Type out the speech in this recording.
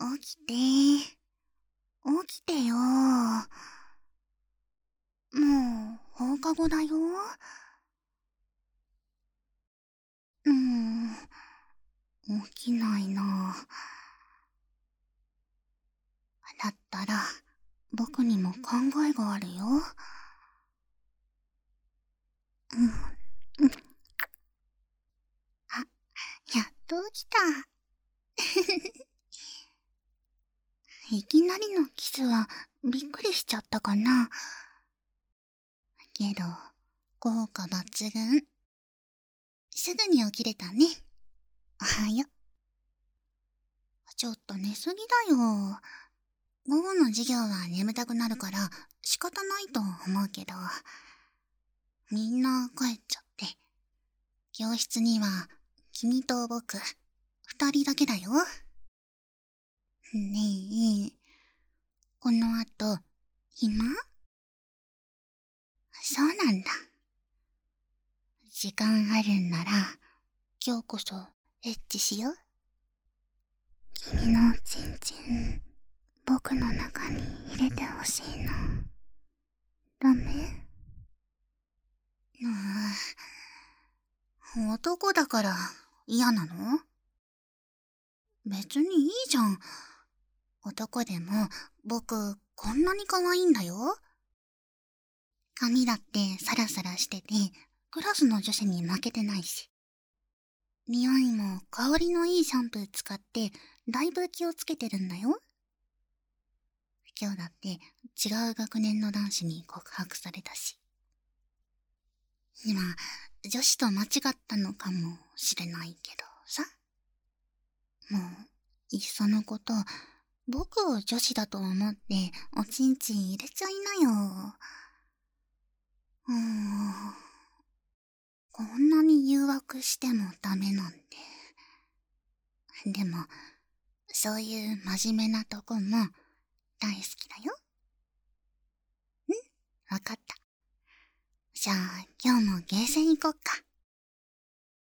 起きて。起きてよ。もう、放課後だよ。起きないな。だったら、僕にも考えがあるよ。あ、やっと起きた。いきなりのキスはびっくりしちゃったかな。けど、効果抜群。すぐに起きれたね。おはよう。ちょっと寝すぎだよ。午後の授業は眠たくなるから仕方ないと思うけど、みんな帰っちゃって、教室には君と僕、二人だけだよ。ねえ、この後、暇？そうなんだ。時間あるんなら、今日こそエッチしよう。君のチンチン、僕の中に入れてほしいの。ダメ？男だから嫌なの？別にいいじゃん。男でも僕こんなに可愛いんだよ。髪だってサラサラしててクラスの女子に負けてないし。匂いも香りのいいシャンプー使ってだいぶ気をつけてるんだよ。今日だって違う学年の男子に告白されたし。今、女子と間違ったのかもしれないけどさ。もう、いっそのこと、僕を女子だと思っておちんちん入れちゃいなよ。こんなに誘惑してもダメなんて。でも、そういう真面目なとこも大好きだよ。わかった。じゃあ今日もゲーセン行こっか。